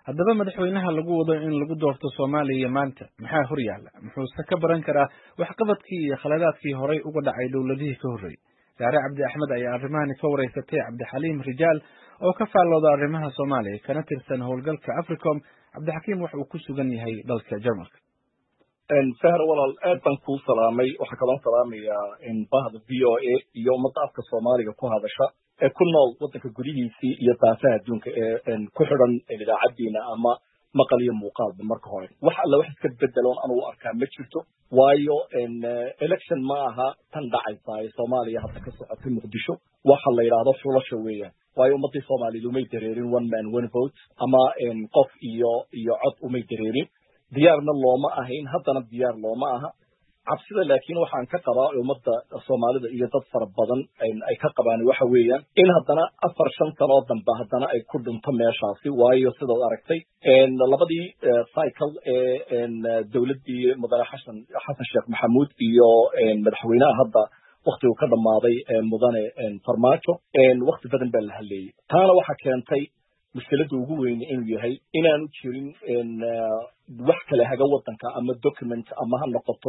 haddaba madaxweynaha lagu wado in lagu doorto Soomaaliya maanta maxaa hor yaala muxuu ka baran karaa waxqabadkii iyo khaladaadkii horay uga dhacay dawladihii ka horreeyay Saare Cabdi Axmed ayaa arrimahan ka wareysatay Cabdi Xaliim Rijaal oo ka faallooda arrimaha Soomaaliya kana tirsan howlgalka Africom Cabdixakiim waxa uu ku sugan yahay dalka Jarmalka sahar walaal aad baan kuu salaamay waxaa kaloo salaamayaa bahda VOA iyo ummadda afka Soomaaliga ku hadasha ee ku nool waddanka gudihiisii iyo daafaha adduunka ee ku xidhan idaacadiina ama maqal iyo muuqaalba marka hore wax alla wax iska bedeloon anugu arkaa ma jirto waayo election ma aha tan dhacaysa ee Soomaaliya hadda ka socotay Muqdisho waxa la yiraahdo xulasho weeyaan waayo ummadii Soomaaliyeed umay dareerin one man one vote ama qof iyo cod umay dareerin diyaarna looma ahayn haddana diyaar looma aha cabsida laakiin waxaan ka qabaa ummadda Soomaalida iyo dad fara badan ay ka qabaan waxa weeyaan in haddana 4-5 sano dambe haddana ay ku dhinto meeshaasi waayo sidoo aragtay labadii cycle dawladii mudane xasan sheekh maxamuud iyo madaxweynaha hadda waqtigu ka dhamaaday mudane farmaajo waqti badan baa la haleeyay taana waxa keentay mushkiladda ugu weyn inuu yahay inaanu jirin wax kale haga wadanka ama document ama ha noqoto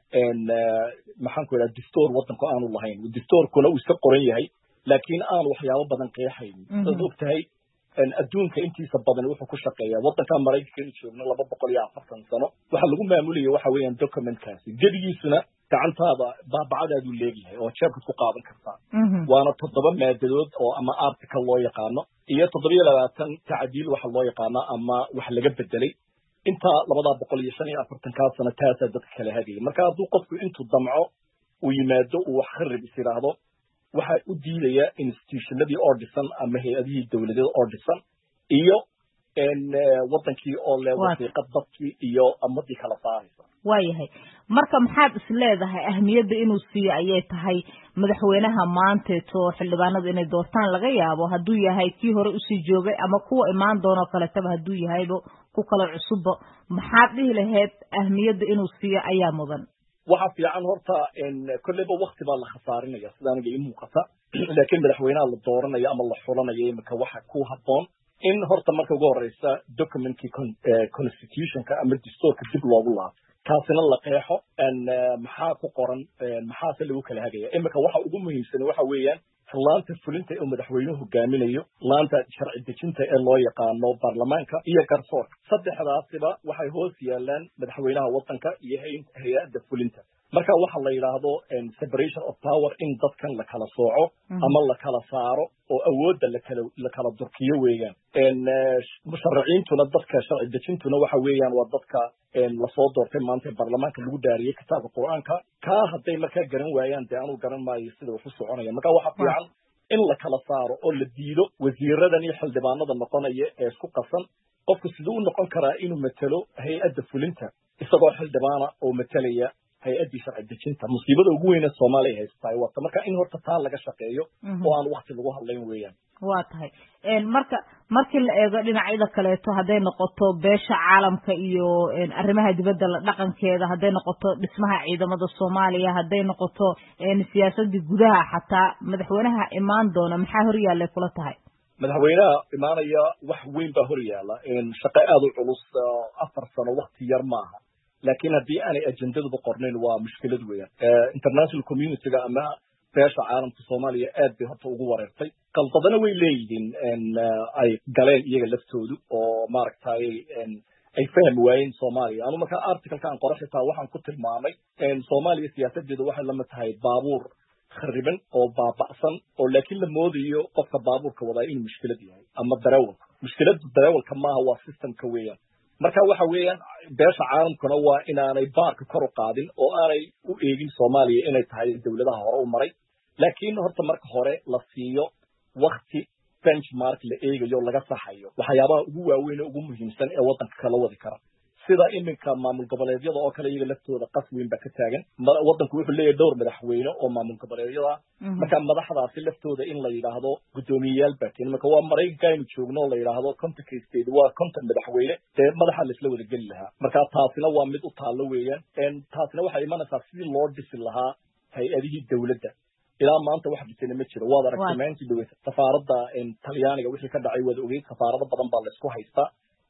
maxaan ku yiraahdaa dastuur wadanku aanu lahayn dastuurkuna uu iska qoran yahay laakiin aan waxyaabo badan qeexayn dad ogtahay adduunka intiisa badan wuxuu ku shaqeeyaa wadanka Mareykanka ee joogna 240 sano waxa lagu maamulaya waxa weeyaan documentkaasi gedigiisuna gacantaada baabacadaadu leeyahay oo jeebka ku qaadan kartaa waana 7 maadadood oo ama article loo yaqaano iyo 720 tacdiil waxa loo yaqaano ama wax laga bedelay inta 245 sano taasa dadka kala hadiyay marka hadduu qofku intuu damco uu yimaado uu wax kharib isiraahdo waxa u diidaya institutionadii oo dhisan ama hay'adihii dawladeed oo dhisan iyo wadankii oo leeyahay qadabkii iyo amadii kala saaraysa waayahay marka maxaad is leedahay ahmiyadda inuu siiyo ayay tahay madaxweynaha maanta oo xildhibaanada inay doortaan laga yaabo hadduu yahay kii hore u sii joogay ama kuwa imaan doono kale taba hadduu yahayba ku kala cusub maxaad dhihi lahayd ahmiyadda inuu siiyo ayaa mudan waxa fiican horta kulliba waqti baa la khasaarinaya sidaan ay muuqata laakiin madaxweynaha la dooranayo ama la xulanayo imika waxa ku habboon in horta marka ugu horeysa documentkii constitutionka ama dastuurka dib loogu laabo kaasina la qeexo maxaa ku qoran maxaa lagu kala hagaya imika waxa ugu muhiimsan waxa weeyaan laanta fulinta ee madaxweynuhu hogaaminayo laanta sharci dejinta ee loo yaqaano baarlamaanka iyo garsoorka saddexdaasiba waxay hoos yaalaan madaxweynaha wadanka iyo hay'adda fulinta marka waxa la yiraahdo separation of power in dadkan la kala sooco ama la kala saaro oo awoodda la kala durkiyo weeyaan musharaciintuna dadka sharci dejintuna waxa weeyaan waa dadka la soo doortay maanta baarlamaanka lagu daariyay kitaabka Quraanka ka haday marka garan waayaan de aanu garan maayo sida wax u soconaya marka waxa fiican in la kala saaro oo la diido wasiiradan iyo xildhibaanada noqonaya ee isku qasan qofku sidoo uu noqon karaa inuu matalo hay'adda fulinta isagoo xildhibaana oo matalaya hay'adda sharci dejinta musiibada ugu weyn ee Soomaaliya haystay waa marka in horta taa laga shaqeeyo oo aan waqti lagu hadlayn weeyaan waa tahay markii la eego dhinacyada kaleeto haday noqoto beesha caalamka iyo arrimaha dibadda la dhaqankeeda haday noqoto dhismaha ciidamada Soomaaliya haday noqoto siyaasadda gudaha xataa madaxweynaha imaan doona maxaa hor yaallay kula tahay madaxweynaha imaanaya wax weyn baa hor yaala shaqo aad u culus 4 sano waqti yar maaha laakiin haddii aanay ajendaduba qornayn waa mushkilad weeyaan international community-ga ama beesha caalamka Soomaaliya aad bay horta ugu wareertay qalbadana way leeyihiin ay galeen iyaga laftoodu oo maaragtay ay fahmi waayeen Soomaaliya anu marka article-kan qoraxta waxaan ku tilmaamay Soomaaliya siyaasadeedu waxay la mid tahay baabuur khariban oo baaba'san oo laakiin la moodayo qofka baabuurka wadaa inuu mushkilad yahay ama darawalka maaha waa systemka weeyaan marka waxa weeyaan beesha caalamkuna waa inaanay baarka kor u qaadin oo aanay u eegin Soomaaliya inay tahay dawladaha hore u maray laakiin horta marka hore la siiyo waqti benchmark la eegayo laga saxayo waxyaabaha ugu waaweyn ugu muhiimsan ee wadanka kala wadi kara sida iminka maamul goboleedyada oo kale iyaga laftooda qas weyn ba ka taagan wadanku wuxuu leeyahay dhowr madaxweyne oo maamul goboleedyada marka madaxdaasi laftooda in la yiraahdo gudoomiyayaal baatiin marka waa Mareykanka inuu joogno la yiraahdo contact state waa contact madaxweyne ee madaxa la isla wada gali lahaa marka taasina waa mid u taalo weeyaan taasina waxa imanaysaa sidii loo dhisi lahaa hay'adihii dawladda ilaa maanta wax bisina ma jiro waad aragtay maanta safaaradda Talyaaniga wixii ka dhacay wada ogeyd safaarado badan baa la isku haystaa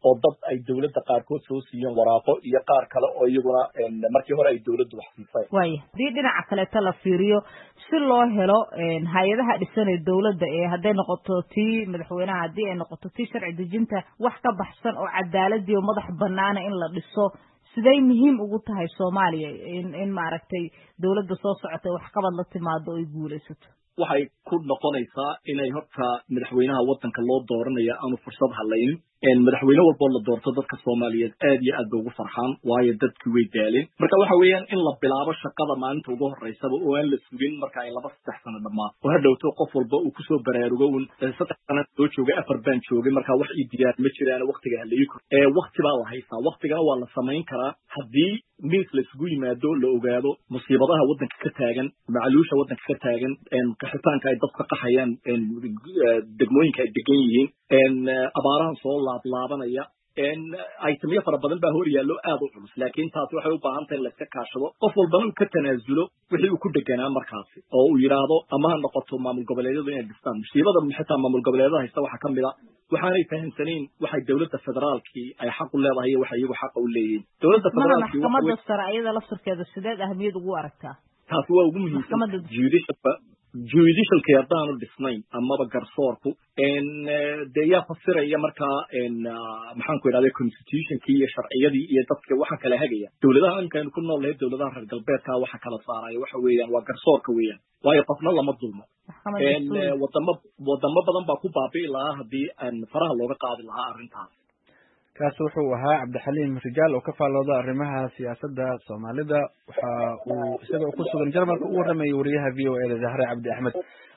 oo dad ay dawladda qaarkood soo siiyeen waraaqo iyo qaar kale oo iyaguna markii hore ay dawladdu wax siisay waaya haddii dhinaca kaleeta la fiiriyo si loo helo hay-adaha dhisanay dawladda ee hadday noqoto tii madaxweynaha haddii ay noqoto tii sharci dejinta wax ka baxsan oo cadaaladii oo madax banaana in la dhiso siday muhiim ugu tahay Soomaaliya in maaragtay dawladda soo socota waxqabad la timaado oo ay guulaysato waxay ku noqonaysaa inay horta madaxweynaha waddanka loo dooranayo aanu fursad halaynin madaxweyne walba la doorto dadka Soomaaliyeed aad iyo aad ugu farxaan waayo dadku way daaleen marka waxa weeyaan in la bilaabo shaqada maalinta ugu horeysa oo aan la sugin marka ay 2-3 sano dhamaan oo hadhowto qof walba uu ku soo baraarugo 3 sano soo joogay 4 baan joogay marka wax ii diyaar ma jiraan waqtiga haleeyo waqti baa la haysaa waqtigana waa la sameyn karaa haddii miis la isugu yimaado la ogaado musiibadaha waddanka ka taagan macaluusha waddanka ka taagan qaxitaanka ay dadka qaxayaan degmooyinka ay degan yihiin abaarahan soo laabanaya ay tamiyo fara badan baa hor yaallo aad u culus laakiin taasi waxay u baahan tahay in la iska kaashado qof walbana uu ka tanaasulo wixii uu ku deganaa markaasi oo uu yiraahdo ama ha noqoto maamul goboleedyadu inay dhistaan musiibada xitaa maamul goboleedyada haysta waxa kamid ah waxaanay fahamsanayn waxay dawladda federaalkii ay xaq u leedahay iyo waxay iyagu xaq u leeyihiin dawladda federaalkii maxkamadda sare ayada laftirkeeda sideed ahmiyad ugu aragtaa taasi waa ugu muhiimsan judicialka haddaanu dhisnayn amaba garsoorku dee yaa fasiraya markaa maxaan ku idhahda constitutionkii iyo sharciyadii iyo dadka waxa kala hagaya dawladaha imkaaynu ku nool lahayd dawladaha reer galbeedka waxa kala saaraya waxa weeyaan waa garsoorka weeyaan waayo qofna lama dulmo wadamo badan baa ku baabi'i lahaa haddii faraha looga qaadi lahaa arrintaas kaas wuxuu ahaa Cabdixaliim Rijaal oo ka faalooda arrimaha siyaasadda Soomaalida waxa uu isaga ku sugan Jarmalka u waramayay wariyaha VOA Zahra Cabdi Axmed